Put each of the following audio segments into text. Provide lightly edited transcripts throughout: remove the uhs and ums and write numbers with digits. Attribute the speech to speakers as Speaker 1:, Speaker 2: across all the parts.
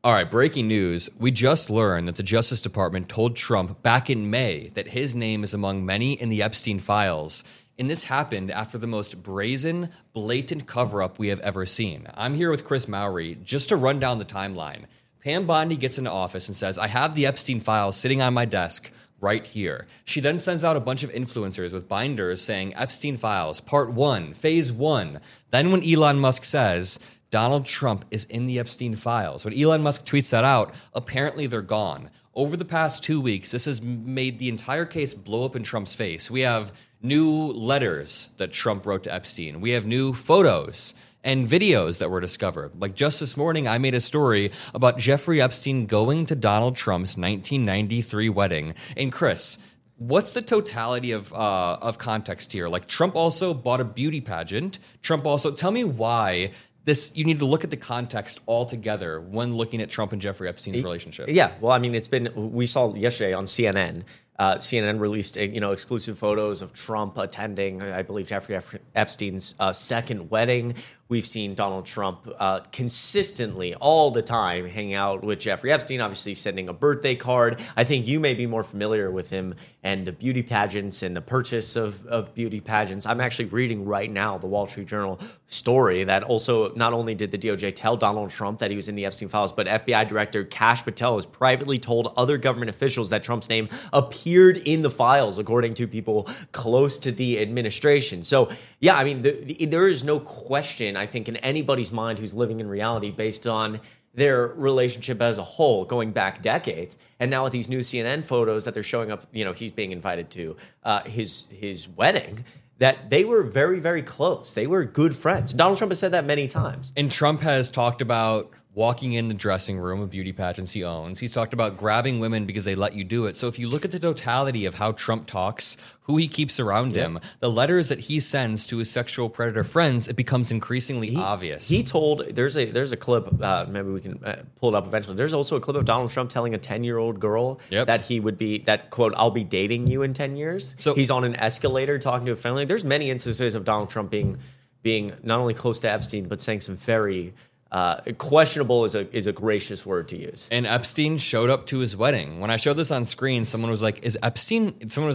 Speaker 1: All right, breaking news. We just learned that the Justice Department told Trump back in May that his name is among many in the Epstein files. And this happened after the most brazen, blatant cover-up we have ever seen. I'm here with Chris Mowry just to run down the timeline. Pam Bondi gets into office and says, I have the Epstein files sitting on my desk right here. She then sends out a bunch of influencers with binders saying Epstein files, part 1, phase 1. Then when Elon Musk says Donald Trump is in the Epstein files, when Elon Musk tweets that out, apparently they're gone. Over the past 2 weeks, this has made the entire case blow up in Trump's face. We have new letters that Trump wrote to Epstein. We have new photos and videos that were discovered. Like just this morning, I made a story about Jeffrey Epstein going to Donald Trump's 1993 wedding. And Chris, what's the totality of context here? Like Trump also bought a beauty pageant. Tell me why you need to look at the context altogether when looking at Trump and Jeffrey Epstein's relationship.
Speaker 2: Yeah, well, I mean, we saw yesterday on CNN. CNN released exclusive photos of Trump attending, I believe, Jeffrey Epstein's second wedding. We've seen Donald Trump consistently all the time hang out with Jeffrey Epstein, obviously sending a birthday card. I think you may be more familiar with him and the beauty pageants and the purchase of beauty pageants. I'm actually reading right now the Wall Street Journal story that also not only did the DOJ tell Donald Trump that he was in the Epstein files, but FBI Director Kash Patel has privately told other government officials that Trump's name appeared in the files, according to people close to the administration. So, yeah, I mean, there is no question, I think, in anybody's mind who's living in reality based on their relationship as a whole going back decades. And now with these new CNN photos that they're showing up, he's being invited to his wedding, that they were very, very close. They were good friends. Donald Trump has said that many times.
Speaker 1: And Trump has talked about walking in the dressing room of beauty pageants he owns. He's talked about grabbing women because they let you do it. So if you look at the totality of how Trump talks, who he keeps around him, the letters that he sends to his sexual predator friends, it bemes increasingly obvious.
Speaker 2: He told, there's a clip, maybe we can pull it up eventually. There's also a clip of Donald Trump telling a 10-year-old girl that quote, I'll be dating you in 10 years. So he's on an escalator talking to a family. There's many instances of Donald Trump being not only close to Epstein, but saying some very questionable is a gracious word to use.
Speaker 1: And Epstein showed up to his wedding. When I showed this on screen, someone was like, Epstein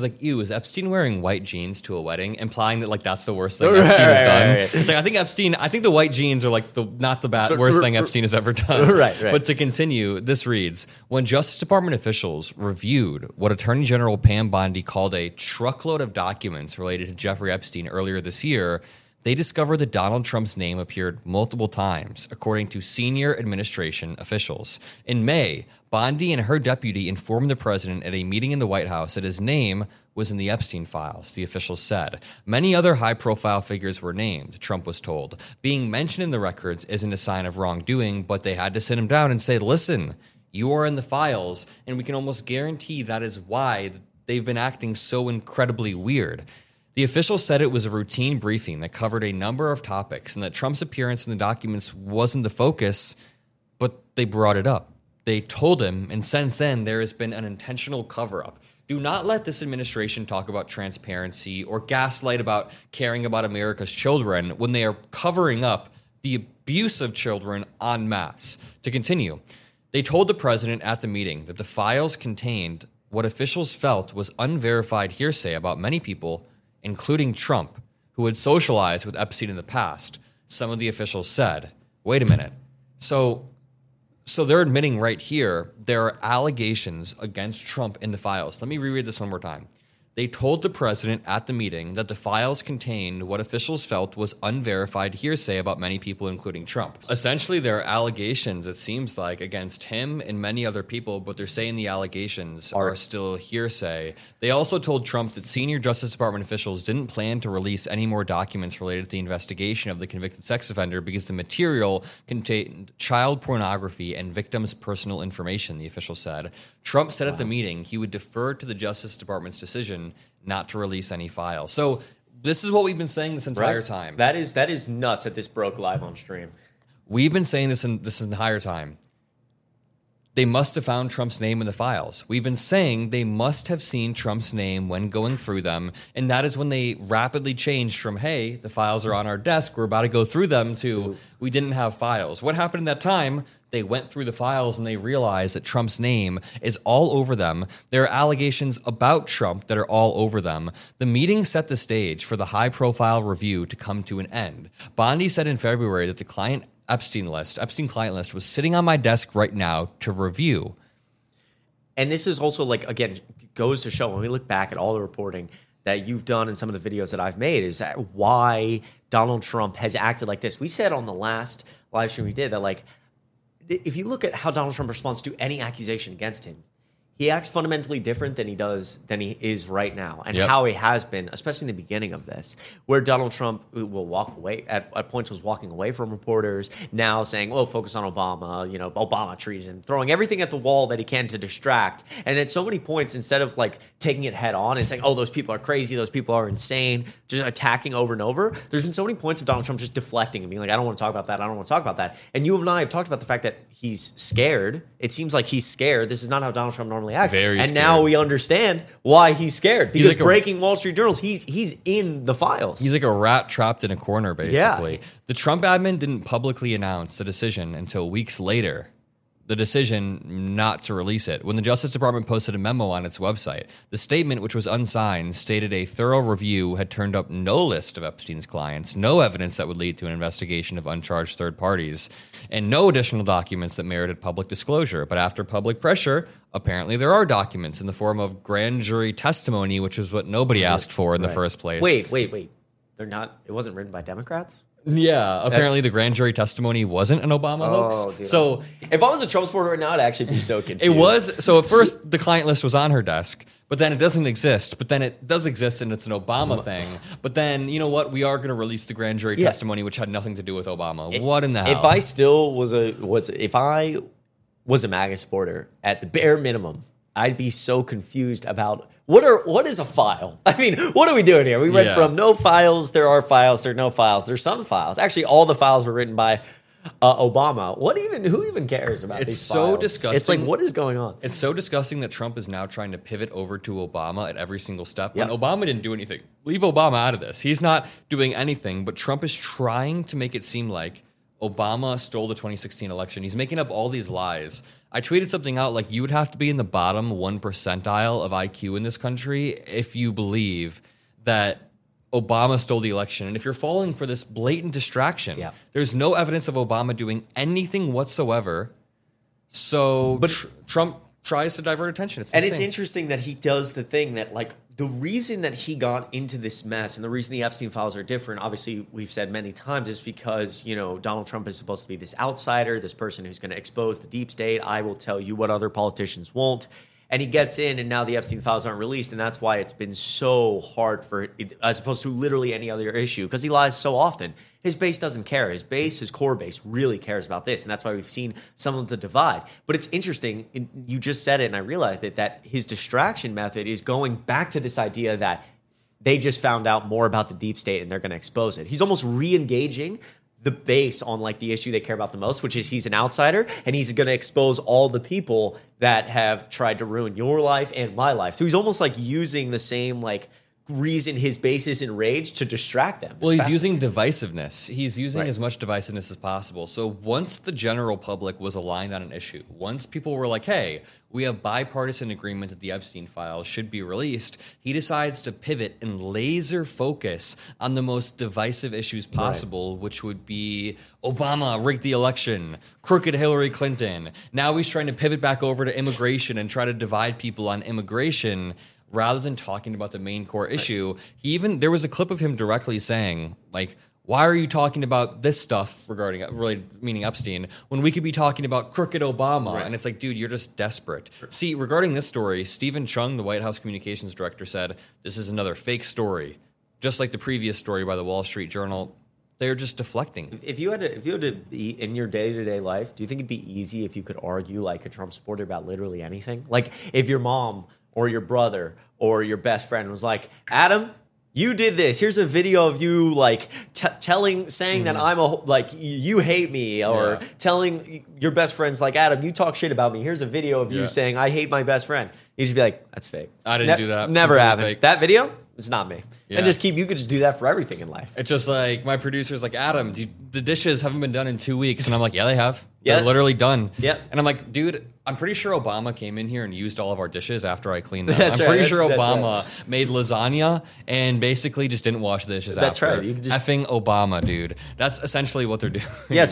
Speaker 1: wearing white jeans to a wedding? Implying that that's the worst thing Epstein has done. Right. It's like, I think the white jeans are not the worst thing Epstein has ever done.
Speaker 2: Right.
Speaker 1: But to continue, this reads, when Justice Department officials reviewed what Attorney General Pam Bondi called a truckload of documents related to Jeffrey Epstein earlier this year, they discovered that Donald Trump's name appeared multiple times, according to senior administration officials. In May, Bondi and her deputy informed the president at a meeting in the White House that his name was in the Epstein files, the officials said. Many other high-profile figures were named, Trump was told. Being mentioned in the records isn't a sign of wrongdoing, but they had to sit him down and say, listen, you are in the files, and we can almost guarantee that is why they've been acting so incredibly weird. The officials said it was a routine briefing that covered a number of topics and that Trump's appearance in the documents wasn't the focus, but they brought it up. They told him, and since then, there has been an intentional cover-up. Do not let this administration talk about transparency or gaslight about caring about America's children when they are covering up the abuse of children en masse. To continue, they told the president at the meeting that the files contained what officials felt was unverified hearsay about many people, including Trump, who had socialized with Epstein in the past. Some of the officials said, wait a minute. So they're admitting right here there are allegations against Trump in the files. Let me reread this one more time. They told the president at the meeting that the files contained what officials felt was unverified hearsay about many people, including Trump. Essentially, there are allegations, it seems like, against him and many other people, but they're saying the allegations are still hearsay. They also told Trump that senior Justice Department officials didn't plan to release any more documents related to the investigation of the convicted sex offender because the material contained child pornography and victims' personal information, the official said. Trump said at the meeting he would defer to the Justice Department's decision not to release any files. So this is what we've been saying this entire time.
Speaker 2: That is nuts that this broke live on stream.
Speaker 1: We've been saying this entire time. They must have found Trump's name in the files. We've been saying they must have seen Trump's name when going through them, and that is when they rapidly changed from, hey, the files are on our desk, we're about to go through them, to we didn't have files. What happened in that time? They went through the files and they realized that Trump's name is all over them. There are allegations about Trump that are all over them. The meeting set the stage for the high-profile review to come to an end. Bondi said in February that the Epstein client list was sitting on my desk right now to review.
Speaker 2: And this is also like, again, goes to show when we look back at all the reporting that you've done in some of the videos that I've made is that why Donald Trump has acted like this. We said on the last live stream we did that, like, if you look at how Donald Trump responds to any accusation against him, he acts fundamentally different than he is right now, and how he has been, especially in the beginning of this, where Donald Trump will walk away at points was walking away from reporters, now saying, "Oh, focus on Obama," Obama treason, throwing everything at the wall that he can to distract. And at so many points, instead of like taking it head on and saying, "Oh, those people are crazy, those people are insane," just attacking over and over. There's been so many points of Donald Trump just deflecting and being like, "I don't want to talk about that. I don't want to talk about that." And you and I have talked about the fact that he's scared. It seems like he's scared. This is not how Donald Trump normally acts.
Speaker 1: Very
Speaker 2: and
Speaker 1: scared.
Speaker 2: now we understand why he's scared. Because
Speaker 1: like
Speaker 2: breaking Wall Street journals, he's in the files.
Speaker 1: He's like a rat trapped in a corner, basically.
Speaker 2: Yeah.
Speaker 1: The Trump admin didn't publicly announce the decision until weeks later. The decision not to release it. When the Justice Department posted a memo on its website, the statement, which was unsigned, stated a thorough review had turned up no list of Epstein's clients, no evidence that would lead to an investigation of uncharged third parties, and no additional documents that merited public disclosure. But after public pressure, apparently there are documents in the form of grand jury testimony, which is what nobody asked for in the first place.
Speaker 2: Wait. They're not. It wasn't written by Democrats?
Speaker 1: Yeah, apparently the grand jury testimony wasn't an Obama hoax.
Speaker 2: Dude.
Speaker 1: So
Speaker 2: if I was a Trump supporter right now, I'd actually be so confused.
Speaker 1: it was. So at first, the client list was on her desk, but then it doesn't exist. But then it does exist, and it's an Obama thing. But then, you know what? We are going to release the grand jury testimony, which had nothing to do with Obama. What in the hell?
Speaker 2: If I still was a MAGA supporter, at the bare minimum, I'd be so confused about what is a file? I mean, what are we doing here? We went from no files, there are files, there are no files, there's some files. Actually, all the files were written by Obama. Who even cares about these files?
Speaker 1: So disgusting.
Speaker 2: It's like, what is going on?
Speaker 1: It's so disgusting that Trump is now trying to pivot over to Obama at every single step when
Speaker 2: Yep.
Speaker 1: Obama didn't do anything. Leave Obama out of this. He's not doing anything, but Trump is trying to make it seem like Obama stole the 2016 election. He's making up all these lies. I tweeted something out like, you would have to be in the bottom 1 percentile of IQ in this country if you believe that Obama stole the election. And if you're falling for this blatant distraction, there's no evidence of Obama doing anything whatsoever. So Trump tries to divert attention. It's
Speaker 2: interesting that he does the thing that, like, the reason that he got into this mess and the reason the Epstein files are different, obviously we've said many times, is because, Donald Trump is supposed to be this outsider, this person who's going to expose the deep state. I will tell you what other politicians won't. And he gets in, and now the Epstein files aren't released, and that's why it's been so hard for it, as opposed to literally any other issue, because he lies so often. His base doesn't care. His core base really cares about this, and that's why we've seen some of the divide. But it's interesting, you just said it, and I realized it, that his distraction method is going back to this idea that they just found out more about the deep state and they're going to expose it. He's almost re-engaging the base on, like, the issue they care about the most, which is he's an outsider and he's going to expose all the people that have tried to ruin your life and my life. So he's almost like using the same, like, reason his base is enraged to distract them.
Speaker 1: Well, he's using divisiveness. He's using as much divisiveness as possible. So once the general public was aligned on an issue, once people were like, hey, we have bipartisan agreement that the Epstein files should be released, he decides to pivot and laser focus on the most divisive issues possible, which would be Obama rigged the election, crooked Hillary Clinton. Now he's trying to pivot back over to immigration and try to divide people on immigration, rather than talking about the main core issue. There was a clip of him directly saying, like, why are you talking about this stuff meaning Epstein, when we could be talking about crooked Obama? Right. And it's like, dude, you're just desperate. See, regarding this story, Stephen Chung, the White House communications director, said, this is another fake story. Just like the previous story by the Wall Street Journal, they're just deflecting.
Speaker 2: If you had to be in your day-to-day life, do you think it'd be easy if you could argue like a Trump supporter about literally anything? Like if your mom or your brother or your best friend was like, Adam, you did this. Here's a video of you like saying that you hate me, or telling your best friends like, Adam, you talk shit about me. Here's a video of you saying I hate my best friend. You just be like, that's fake.
Speaker 1: I didn't do that.
Speaker 2: Never happened. That video? It's not me.
Speaker 1: Yeah.
Speaker 2: And you could just do that for everything in life.
Speaker 1: It's just like my producer's like, Adam, the dishes haven't been done in 2 weeks. And I'm like, yeah, they have.
Speaker 2: Yeah.
Speaker 1: They're literally done.
Speaker 2: Yeah.
Speaker 1: And I'm like, dude, I'm pretty sure Obama came in here and used all of our dishes after I cleaned them.
Speaker 2: That's
Speaker 1: I'm
Speaker 2: right.
Speaker 1: pretty sure
Speaker 2: That's
Speaker 1: Obama made lasagna and basically just didn't wash the dishes
Speaker 2: That's
Speaker 1: after.
Speaker 2: right. You could just-
Speaker 1: Effing Obama, dude. That's essentially what they're doing.
Speaker 2: Yes,